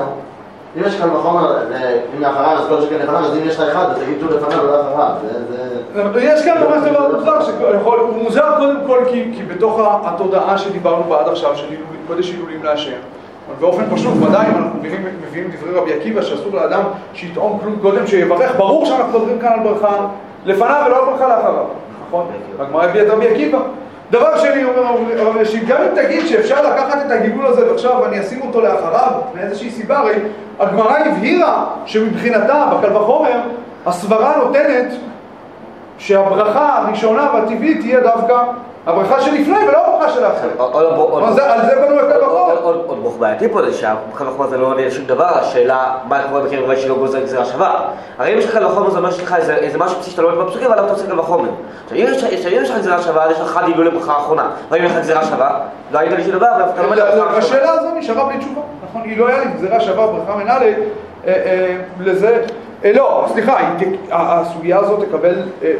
אם לאחריו אז כל שכן לפניו, אז אם יש לך אחד, אז תגיד שהוא לפניו ולא אחריו. יש כאן ממש דבר מוזר, הוא מוזר קודם כל כי בתוך התודעה שדיברנו בה עד עכשיו, של קודש הילולים להשם, באופן פשוט, ודאי אם אנחנו מביאים דברי רבי עקיבא שאסור לאדם שיטעון כלום קודם שיברך, ברור שאנחנו מדברים כאן על ברכה לפניו ולא על ברכה לאחריו, נכון? הגמרא הביאה את רבי עקיבא. דבר שני, אומר, שגם אם תגיד שאפשר לקחת את הגילול הזה ועכשיו אני אשים אותו לאחריו מאיזושהי סיבה, הרי הגמרא הבהירה שמבחינתה, בקל וחומר, הסברה נותנת שהברכה הראשונה והטבעית תהיה דווקא הברכה שלפני ולא הברכה של האחר. על זה בנו את הברכה. עוד ברוך בעייתי פה זה שהקל וחומר זה לא עונה לשום דבר, השאלה מה קורה בקרב רבי שלא גוזר גזירה שווה. הרי אם יש לך קל וחומר זה אומר שיש לך איזה משהו שאתה לא עולה בפסוקים ועליו אתה עושה קל וחומר. עכשיו אם יש לך גזירה שווה, אז יש לך אחד הילול לברכה האחרונה. ואם יש לך גזירה שווה, לא היית לי שום דבר ואתה לא מלא ברכה. השאלה הזו נשארה בלי תשובה, נכון? היא לא היה לי גזירה שווה ברכה מנהלה לזה. לא, סליחה, הסוגיה הזאת תקבל...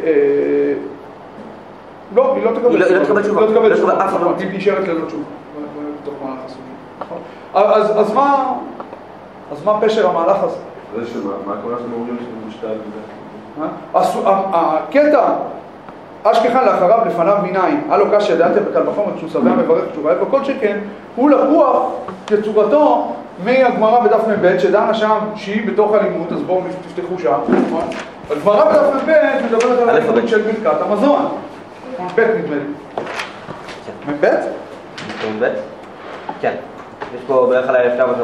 לא, היא לא תקבל תשובה. היא לא תקבל אף אחד, היא נשארת ללא תשובה. בתוך מהלך הסוגיה. אז מה פשר המהלך הזה? מה הכוונה שאתם אומרים שזה מושתל בזה? הקטע, אשכחן לאחריו לפניו מנין, הלא קש ידעתם בקל וחומר, כשהוא שבע מברך תשובה, וכל שכן, הוא לקוח כצורתו מהגמרא בדף מ"ב, שדנה שם שהיא בתוך הלימוד, אז בואו תפתחו שם, נכון? הגמרא בדף מ"ב מדברת על הלימוד של ברכת המזון. מ"ב נדמה לי. מ"ב? מ"ב? כן. יש פה בערך על 1900,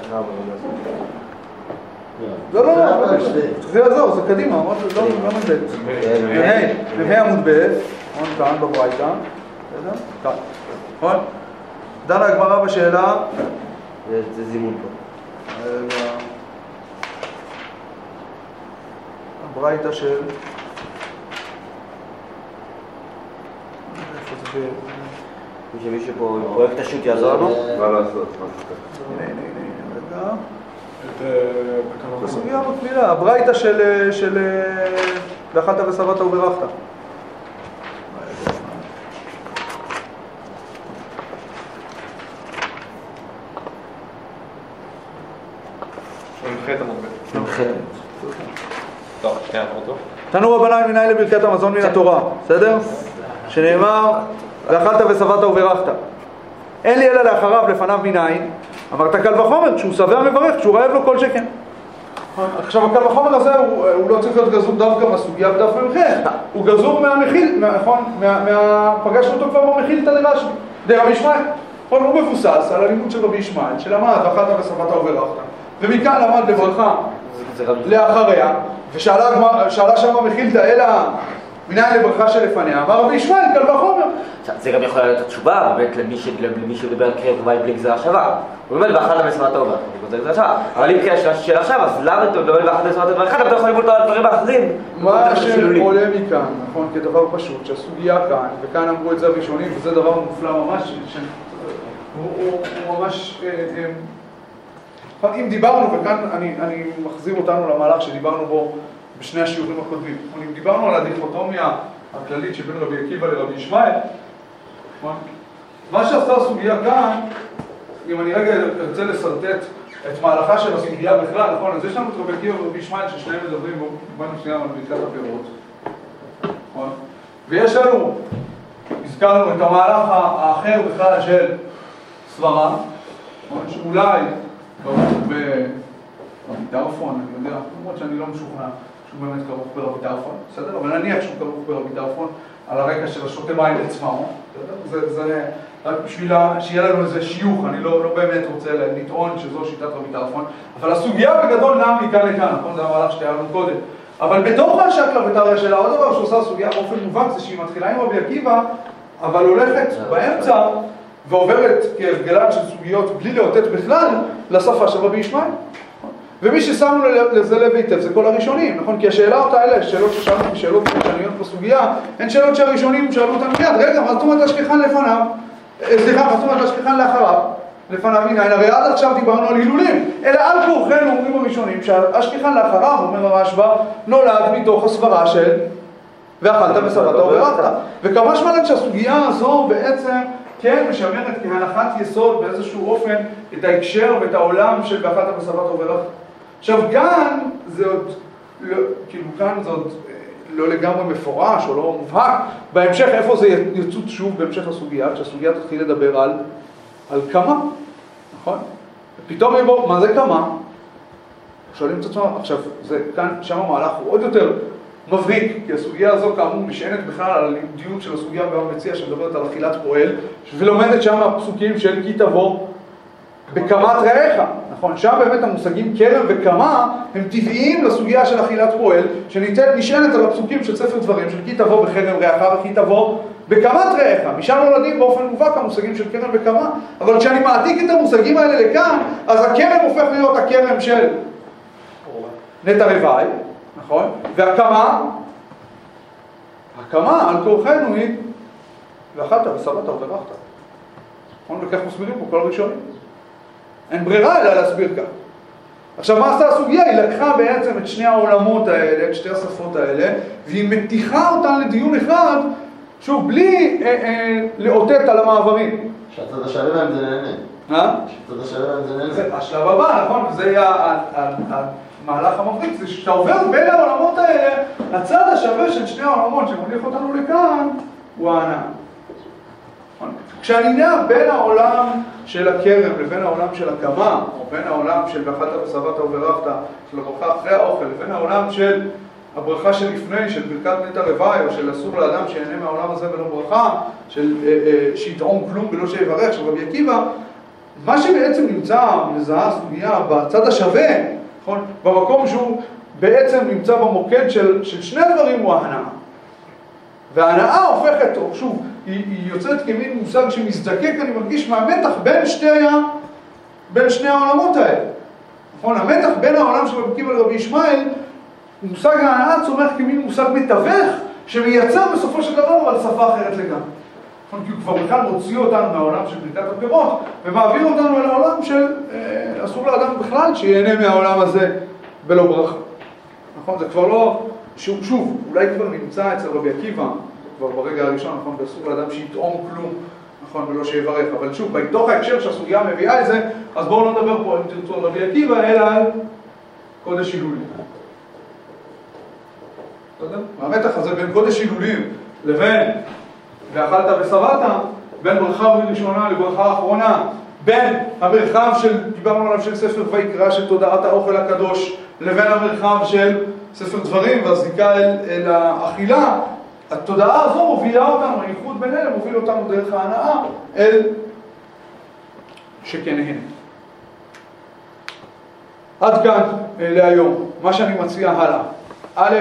לא, זה יעזור, זה קדימה, לא מבית. נבהי עמוד ב', כאן בברייתא, כאן, נכון? דנה הגמרא בשאלה. זה זימון פה. הברייתא של... מישהו פה פרויקט השו"ת יעזור לנו? מה לעשות? רגע. הסוגיה מקבילה, הברייתא של ואכלת ושבעת וברכת. טוב, שנייה, אותו. תנו רבנן מנין לברכת המזון מן התורה, בסדר? שנאמר, ואכלת ושבעת וברכת. אין לי אלא לאחריו לפניו מנין, אמרת קל וחומר, כשהוא שבע מברך, כשהוא רעב לו כל שכן. עכשיו, הקל וחומר הזה הוא לא צריך להיות גזור דווקא מהסוגיה בדף ממחר, הוא גזור מהמחיל, נכון? פגשנו אותו כבר במחילתא לרשב"י, דרבי ישמעאל. הוא מבוסס על הלימוד של רבי ישמעאל, שלמד ואכלת ושבעת וברכת, ומכאן למד לברכה לאחריה, ושאלה שם המחילתא אלא מנין לברכה שלפניה, אמר רבי ישמעאל קל וחומר. זה גם יכול להיות התשובה, באמת למי שמדבר על קריאת ובית בלי גזירה שווה. הוא אומר, ואכלת ושבעת וברכת, אבל אם קריאה של עכשיו, אז למה אתה מדבר ואכלת ושבעת וברכת, אתה יכול ללמוד על דברים האחרים? מה שעולה מכאן, נכון, כדבר פשוט, שהסוגיה כאן, וכאן אמרו את זה הראשונים, וזה דבר מופלא ממש, הוא ממש... אם דיברנו, וכאן אני מחזיר אותנו למהלך שדיברנו בו בשני השיעורים הקודמים. אם דיברנו על הדיכוטומיה הכללית שבין רבי עקיבא לרבי ישמעאל, מה שעשתה הסוגיה כאן, אם אני רגע ארצה לסרטט את מהלכה של הסוגיה בכלל, נכון? אז יש לנו את רבי עקיבא ורבי ישמעאל ששניהם מדברים במובן מסוים על ברכת הפירות. נכון? ויש לנו, הזכרנו את המהלך האחר בכלל של סברה, שאולי ברבי טרפון, אני יודע, למרות שאני לא משוכנע שהוא באמת כרוך ברבי טרפון, בסדר? אבל נניח שהוא כרוך ברבי טרפון על הרקע של השוטה מים לצמאו, זה רק בשביל שיהיה לנו איזה שיוך, אני לא באמת רוצה לטעון שזו שיטת רבי טרפון, אבל הסוגיה בגדול נעה מכאן לכאן, נכון? זה המהלך שתיארנו קודם. אבל בתוך השקלא וטריא שלה, עוד דבר שעושה הסוגיה באופן מובן זה שהיא מתחילה עם רבי עקיבא, אבל הולכת באמצע ועוברת כהרגלן של סוגיות בלי לאותת בכלל לשפה של רבי ישמעאל. ומי ששמנו לזה לב היטב זה כל הראשונים, נכון? כי השאלות האלה, שאלות ששאלנו כשאלות פרשניות בסוגיה, הן שאלות שהראשונים שאלו אותנו מיד, רגע, מה זאת אומרת להשכיחן לפניו? סליחה, מה זאת אומרת להשכיחן לאחריו? לפניו מנין, הרי עד עכשיו דיברנו על הילולים, אלא על כורחנו אומרים הראשונים שהשכיחן לאחריו, אומר הרשב"א, נולד מתוך הסברה של ואכלת ושבעת וברכת. וכמה שמלן שהסוגיה הזו בעצם כן משמרת כהנחת יסוד באיזשהו אופן את ההקשר ואת העולם של ואכלת ושבעת וברכת. עכשיו כאן זה עוד, כאילו כאן זה עוד לא לגמרי מפורש או לא מובהק, בהמשך איפה זה יצוץ שוב בהמשך הסוגיה, כשהסוגיה תתחיל לדבר על כמה, נכון? פתאום יבוא, מה זה כמה? שואלים את עצמם, עכשיו זה כאן, שם המהלך הוא עוד יותר מבריק, כי הסוגיה הזו כאמור משענת בכלל על הלימודיות של הסוגיה והמציע שמדברת על אכילת פועל, ולומדת שם הפסוקים של כי תבוא בקמת רעיך, נכון? שם באמת המושגים כרם וקמה הם טבעיים לסוגיה של אכילת פועל, שנשענת על הפסוקים של ספר דברים, של כי תבוא בחרם רעיך וכי תבוא בקמת רעיך. משם נולדים באופן מובהק המושגים של כרם וקמה, אבל כשאני מעתיק את המושגים האלה לכאן, אז הכרם הופך להיות הכרם של נטע רבעי, נכון? והקמה, הקמה על כורחנו היא ואכלת ושבעת וברכת. נכון? וכך מסבירים פה כל הראשונים. אין ברירה אלא להסביר כך. עכשיו, מה עשתה הסוגיה? היא לקחה בעצם את שני העולמות האלה, את שתי השפות האלה, והיא מתיחה אותן לדיון אחד, שוב, בלי לאותת על המעברים. שהצד השלם להם זה נהנה. שהצד השלם להם זה נהנה. זה השלב הבא, נכון? וזה יהיה המהלך המבריק, זה שאתה עובר בין העולמות האלה, הצד השווה של שני העולמות שמוליך אותנו לכאן, הוא הענן. כשאני נע בין העולם של הכרם לבין העולם של הקמה, או בין העולם של ואכלת ושבעת וברכת, של הברכה אחרי האוכל, לבין העולם של הברכה שלפני, של ברכת נטע רבעי, או של אסור לאדם שיהנה מהעולם הזה ולא ברכה, של שיטעום כלום ולא שיברך, של רבי עקיבא, מה שבעצם נמצא, מזהה הסוגיה בצד השווה, נכון? במקום שהוא בעצם נמצא במוקד של שני דברים הוא ההנאה. וההנאה הופכת, או שוב, היא יוצאת כמין מושג שמזדקק, אני מרגיש, מהמתח בין שני העולמות האלה. נכון? המתח בין העולם של רבי עקיבא לרבי ישמעאל, מושג ההנאה צומח כמין מושג מתווך, שמייצר בסופו של דבר על שפה אחרת לגמרי. נכון? כי הוא כבר בכלל מוציא אותנו מהעולם של ברכת הפירות, ומעביר אותנו אל העולם של אסור לאדם בכלל שיהנה מהעולם הזה בלא ברכה. נכון? זה כבר לא, שוב, אולי כבר נמצא אצל רבי עקיבא, כבר ברגע הראשון, נכון? ואסור לאדם שיטעום כלום, נכון? ולא שיברך. אבל שוב, בתוך ההקשר שהסוגיה מביאה את זה, אז בואו לא נדבר פה, אם תרצו, על רבי עקיבא, אלא על קודש הילולים. המתח הזה בין קודש הילולים לבין ואכלת ושבעת, בין ברכה ראשונה לברכה אחרונה, בין המרחב דיברנו עליו של ספר ויקרא, של תודעת האוכל הקדוש, לבין המרחב של ספר דברים והזיקה אל האכילה, התודעה הזו מובילה אותנו, הייחוד בין אלה מוביל אותנו דרך ההנאה אל שכנהן. עד כאן להיום, מה שאני מציע הלאה. א',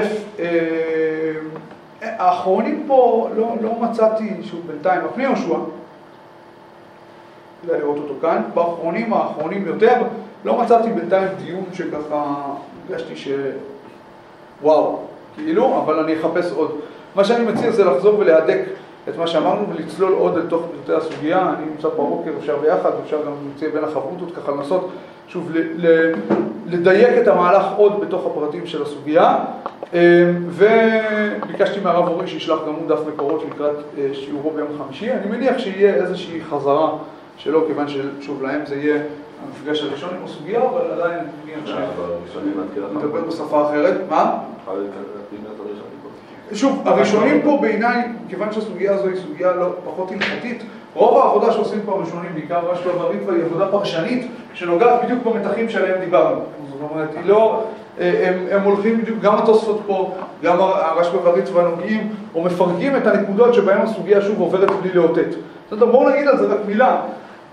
האחרונים פה לא מצאתי, שוב בינתיים, הפני יהושע, כדאי לראות אותו כאן, האחרונים יותר, לא מצאתי בינתיים דיון שככה הרגשתי וואו, כאילו, אבל אני אחפש עוד. מה שאני מציע זה לחזור ולהדק את מה שאמרנו ולצלול עוד לתוך פרטי הסוגיה. אני נמצא פה בבוקר, אפשר ביחד, אפשר גם נמצא בין החברותות, ככה לנסות שוב לדייק את המהלך עוד בתוך הפרטים של הסוגיה. וביקשתי מהרב אורי שישלח גם הוא דף מקורות לקראת שיעורו ביום חמישי. אני מניח שיהיה איזושהי חזרה שלו, כיוון ששוב להם זה יהיה המפגש הראשון עם הסוגיה, אבל עדיין אני מניח שנדבר בשפה אחרת. מה? שוב, הראשונים פה בעיניי, כיוון שהסוגיה הזו היא סוגיה לא פחות הלכתית, רוב העבודה שעושים פה הראשונים, בעיקר רשב"א והריטב"א, היא עבודה פרשנית שנוגעת בדיוק במתחים שעליהם דיברנו. זאת אומרת, הם הולכים בדיוק, גם התוספות פה, גם הרשב"א והריטב"א נוגעים או מפרקים את הנקודות שבהם הסוגיה שוב עוברת בלי לאותת. זאת אומרת, בואו נגיד על זה רק מילה.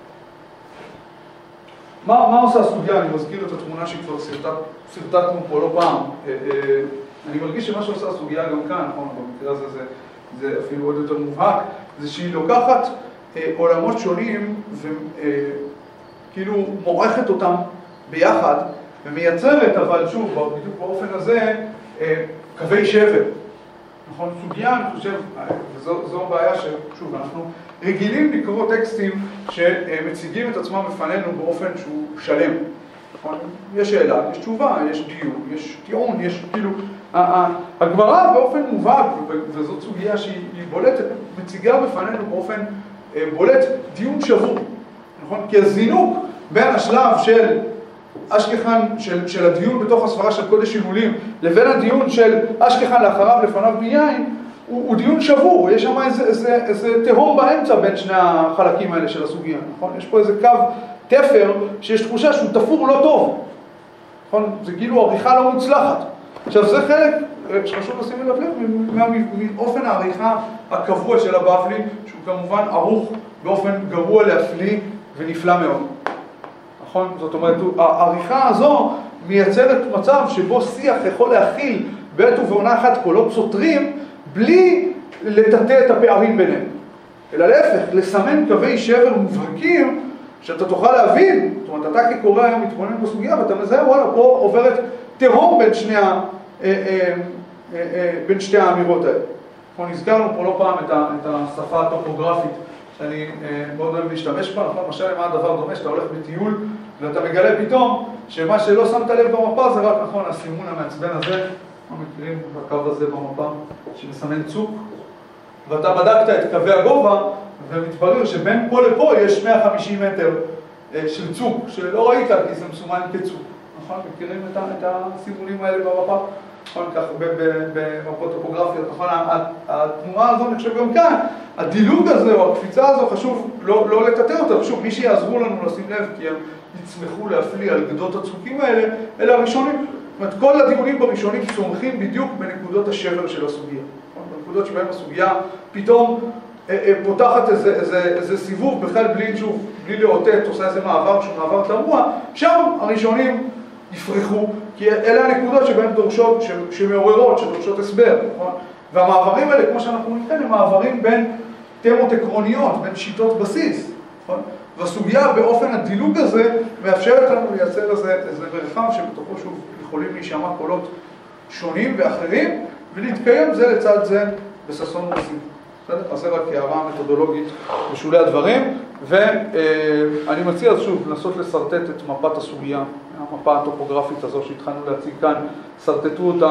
מה עושה הסוגיה? אני מזכיר את התמונה שכבר סרטטנו פה לא פעם. אני מרגיש שמה שעושה הסוגיה גם כאן, נכון, במקרה הזה זה אפילו עוד יותר מובהק, זה שהיא לוקחת עולמות שונים וכאילו מוערכת אותם ביחד ומייצרת, אבל שוב, בדיוק באופן הזה, קווי שבר. נכון, סוגיה, אני חושב, וזו בעיה ששוב, אנחנו רגילים לקרוא טקסטים שמציגים את עצמם בפנינו באופן שהוא שלם. נכון? יש שאלה, יש תשובה, יש דיון, יש טיעון, יש כאילו... הגמרא באופן מובהק, וזאת סוגיה שהיא בולטת, מציגה בפנינו באופן בולט דיון שבור. נכון? כי הזינוק בין השלב של אשכחן, של הדיון בתוך הספרה של קודש הילולים, לבין הדיון של אשכחן לאחריו לפניו ביין, הוא דיון שבור. יש שם איזה תהום באמצע בין שני החלקים האלה של הסוגיה. נכון? יש פה איזה קו תפר שיש תחושה שהוא תפור לא טוב. נכון? זה כאילו עריכה לא מוצלחת. עכשיו זה חלק שחשוב לשים לב מאופן העריכה הקבוע של הבבלי, שהוא כמובן ערוך באופן גרוע להפליא ונפלא מאוד. נכון? זאת אומרת, העריכה הזו מייצרת מצב שבו שיח יכול להכיל בעת ובעונה אחת קולות סותרים, בלי לטאטא את הפערים ביניהם. אלא להפך, לסמן קווי שבר מובהקים, שאתה תוכל להבין, זאת אומרת, אתה כקורא היום מתבונן בסוגיה, ואתה מזהה, וואלה, פה עוברת תהום בין שתי האמירות האלה. אנחנו נזכרנו פה לא פעם את השפה הטופוגרפית, שאני מאוד אוהב להשתמש בה, נכון? למשל, למה הדבר דומה, שאתה הולך בטיול, ואתה מגלה פתאום, שמה שלא שמת לב במפה זה רק, נכון, הסימון המעצבן הזה, אנחנו מכירים בקו הזה במפה, שמסמן צוק, ואתה בדקת את קווי הגובה, ומתברר שבין פה לפה יש 150 מטר של צוק, שלא ראית כי זה מסומן כצוק. נכון? מכירים את הסימונים האלה במפה? נכון? כך במפות טופוגרפיות. נכון? התנועה הזו, אני חושב גם כאן, הדילוג הזה או הקפיצה הזו חשוב לא לטאטא אותה. שוב, מי שיעזרו לנו לשים לב, כי הם יצמחו להפליא על גדות הצוקים האלה, אלה הראשונים. זאת אומרת, כל הדיונים בראשונים צומחים בדיוק בנקודות השבר של הסוגיה. בנקודות שבהם הסוגיה פתאום פותחת איזה סיבוב, בכלל בלי לאותת, עושה איזה מעבר שהוא מעבר תמוה, שם הראשונים יפרחו, כי אלה הנקודות שבהן דורשות, שמעוררות, שדורשות הסבר, נכון? והמעברים האלה, כמו שאנחנו ניתן, הם מעברים בין תמות עקרוניות, בין שיטות בסיס, נכון? והסוגיה באופן הדילוג הזה מאפשרת לנו לייצר איזה מרחב שבתוכו שוב יכולים להישמע קולות שונים ואחרים, ולהתקיים זה לצד זה בששון ובשמחה. אז זה רק הערה מתודולוגית בשולי הדברים, ואני מציע אז שוב לנסות לסרטט את מפת הסוגיה, המפה הטופוגרפית הזו שהתחלנו להציג כאן, סרטטו אותה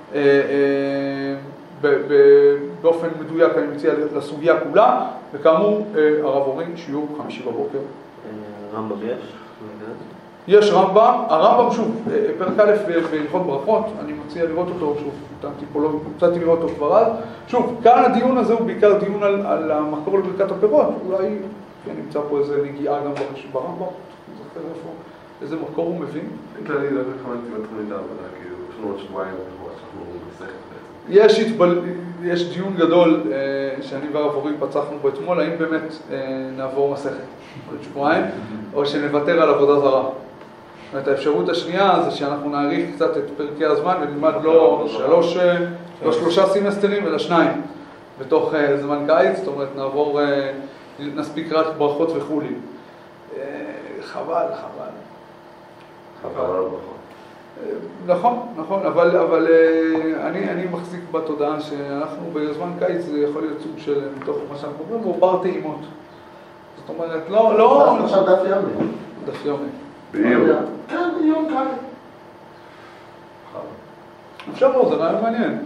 באופן מדויק, אני מציע לסוגיה כולה, וכאמור הרב אורי, שיעור 5 בבוקר. רמב"ם יש? יש רמב"ם, הרמב"ם שוב, פרק א' בהלכות ברכות, אני מציע לראות אותו שוב, מצאתי לראות אותו כבר אז. שוב, כאן הדיון הזה הוא בעיקר דיון על המקור לברכת הפירות, אולי נמצא פה איזה נגיעה גם ברמב"ם, זוכר איזה מקור הוא מבין. כללי, לא התכוונתי בתוכנית העבודה, כי יש לנו עוד שבועיים שאנחנו מסכת בעצם. יש דיון גדול שאני והרב אורי פצחנו בו אתמול, האם באמת נעבור מסכת עוד שבועיים, או שנוותר על עבודה זרה. זאת אומרת, האפשרות השנייה זה שאנחנו נאריך קצת את פרקי הזמן ונלמד לא 3 סמסטרים, אלא 2 בתוך זמן קיץ, זאת אומרת, נספיק רק ברכות וכולי. חבל. נכון, אבל אני מחזיק בתודעה שאנחנו בזמן קיץ זה יכול להיות סוג של, מתוך מה שאנחנו אומרים, הוא בר טעימות. זאת אומרת, לא... עכשיו דף יומי. דף יומי. בעיר. כן, יום קל. אפשר לא, זה רעיון מעניין.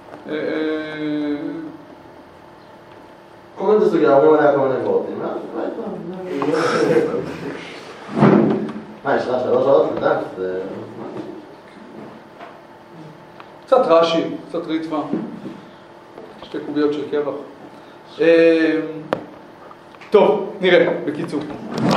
קוראים את הסוגיה, אומרים עליה כל מיני וורטים. יש לך 3 שעות לדף? קצת רש"י, קצת ריטב"א, 2 קוביות של קרח. טוב, נראה, בקיצור.